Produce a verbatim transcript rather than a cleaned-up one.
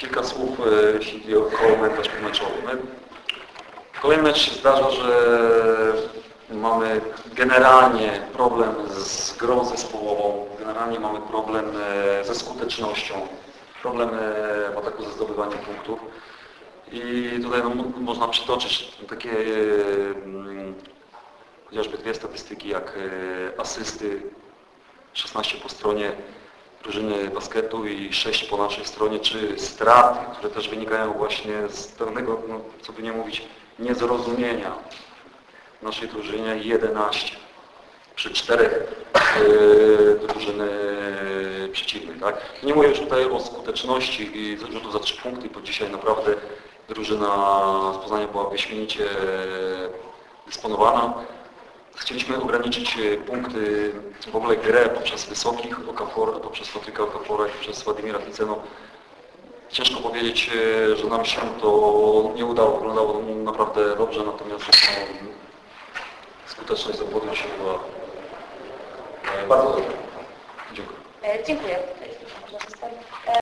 kilka słów, jeśli chodzi o komentarz pomeczowy. Kolejny mecz się zdarza, że mamy generalnie problem z grą zespołową, generalnie mamy problem ze skutecznością, problem w ataku ze zdobywaniem punktów. I tutaj no, można przytoczyć takie hmm, chociażby dwie statystyki jak asysty, szesnaście po stronie drużyny basketu i sześć po naszej stronie, czy straty, które też wynikają właśnie z pewnego, no, co by nie mówić, niezrozumienia w naszej drużynie, jedenaście przy czterech yy, drużyny przeciwnej. Tak? Nie mówię już tutaj o skuteczności i rzutu za trzy punkty, bo dzisiaj naprawdę drużyna z Poznania była wyśmienicie dysponowana. Chcieliśmy ograniczyć punkty, w ogóle grę poprzez wysokich Okafor, poprzez Patryka Okafora i poprzez Władimira Ficeno. Ciężko powiedzieć, że nam się to nie udało. Wyglądało naprawdę dobrze, natomiast no, skuteczność zawodu się była bardzo dobra. Dziękuję. Dziękuję.